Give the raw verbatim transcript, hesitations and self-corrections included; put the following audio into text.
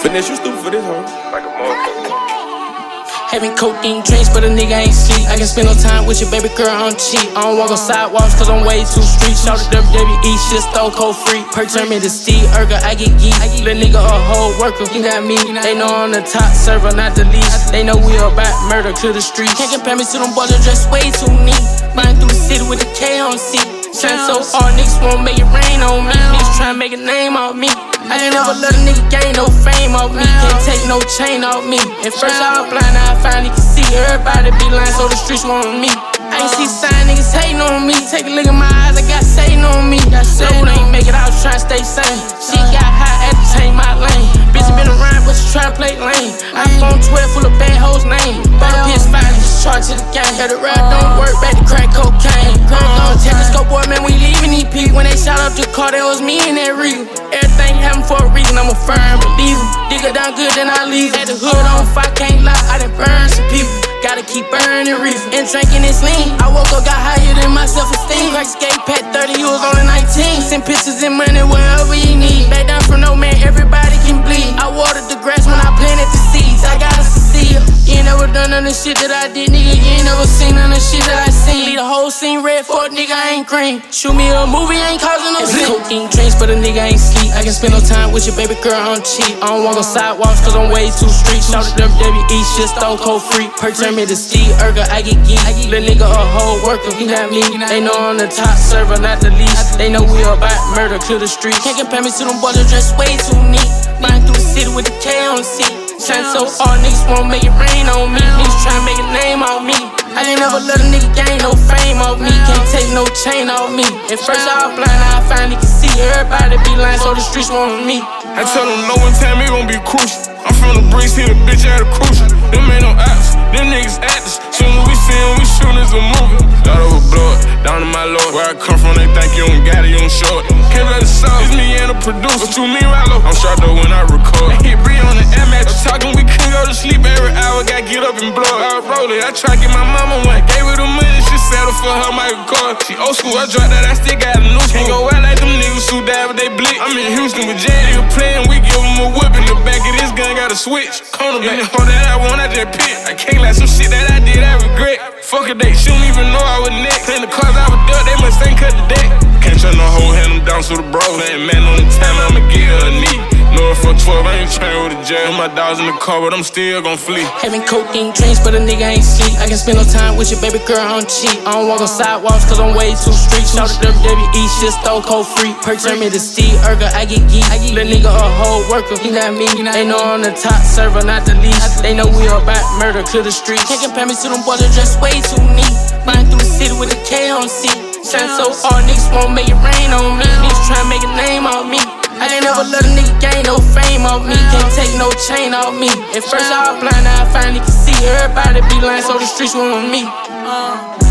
Finesse, you stupid for this, hoe. Like a motherfucker. Having codeine drinks, but a nigga ain't sleep. I can spend no time with your baby girl, I'm cheap. I don't walk on sidewalks, cause I'm way too street. Shout to W W E, shit stone cold free. Perk turn me to Steve Urkel, I get geek. Little nigga a whole worker, you got me. They know I'm the top server, not the least. They know we about murder to the streets. Can't compare me to them boys that dress way too neat. Riding through the city with a K on seat. Shine so hard, niggas won't make it rain on me. Niggas tryna make a name off me. I ain't never let a nigga gain no fame off me. Can't take no chain off me. At first I was blind, now I finally can see. Everybody be lying, so the streets want me. I ain't see sign niggas hating on me. Take a look at my eyes, I got Satan on me. That shit ain't make it, I was tryna stay sane. She got high, had to change my lane. Bitch been around, but she tryna play lame. iPhone twelve full of bad hoes' name. Bought a P S five, just charge to the game. Got the rap don't work, back to crack cocaine. Crack on Telescope, boy, man, we leaving E P. When they shot up the car, that was me and that reason. Everything happened for a reason, I'm a firm believer. Dig it down good, then I leave. Had the hood on fire, can't lie, I done burned some people. Gotta keep burning reefer and drinking this lean. I woke up, got higher than my self-esteem. Crack skate, pack thirty, you was only nineteen. Send pictures and money wherever you need. Back down from no man, everybody can bleed. I watered the grass when I planted the seeds. I gotta see ya. You ain't never done none of the shit that I did, nigga. You ain't never seen none of the shit that I seen. Leave the whole scene red for a nigga, I ain't green. Shoot me a movie, ain't causing no sleep. Codeine drinks, but a nigga ain't sleep. I can spend no time with your baby girl, I'm cheap. I don't walk on sidewalks, cause I'm way too street. Shout to W W E, shit stone cold free. Perk turn me to Steve Urkel, I get geek. Little nigga a whole worker, you got me. They know I'm the top server, not the least. They know we about murder to the streets. Can't compare me to them boys that dress way too neat. Riding through the city with a K on seat. Shine so hard, niggas won't make it rain on me. Niggas tryna make a name off me. I ain't never let a nigga gain no fame off me. Can't take no chain off me. At first I was blind, now I finally can see. Everybody be lying, so the streets want me. I tell them no one time it gon' be crucial. I'm from the bricks, hit a bitch at a crucial. Them ain't no apps, them niggas actors. Soon as we see 'em, we shootin' as a movie. Thought I would blow it, down to my lord. Where I come from, they think you don't got it, you don't show it. Can't let it solve, it's me and the producer. What you mean, Rallo? I'm sharp though when I record. I hit Bree on the air match. I'm talking, we couldn't go to sleep every hour. Gotta get up and blow it. I roll it, I try to get my mama one. Gave her the money, she settled for her Michael Kors. She old school, I dropped that, I still got a new school. Can't go out like them niggas who die, but they blick. I'm in Houston with Jay, nigga playing, we give them a whip. In the back of this gun, got a switch. Cornerback, the hoe that I want, I just pick. I can't let some shit that I did, I regret. Fuck a date, she don't even know I was next. In the cars I was duck, they must think cut the deck. Can't trust no hoe, hand them down to the bro. Playing man on the time, I'ma get her a knee. Know it for twelve, I ain't train with a jail. My dogs in the car, but I'm still gon' flee. Having codeine drinks, but a nigga ain't sleep. I can spend no time with your baby girl, I'm cheap. I don't walk on sidewalks, cause I'm way too street. Shout to W W E, shit stone cold free. Perk turn me to Steve Urkel, I get geek. Little nigga a whole worker, you got me. They know I'm the top server, not the least. They know we about murder to the streets. Can't compare me to them boys that dress way too neat. Riding through the city with a K on seat. Shine so hard, niggas won't make it rain on me. Niggas tryna make a name off me. I ain't never let a nigga gain no fame off me. Can't take no chain off me. At first I was blind, now I finally can see. Everybody be lying, so the streets want me. Uh.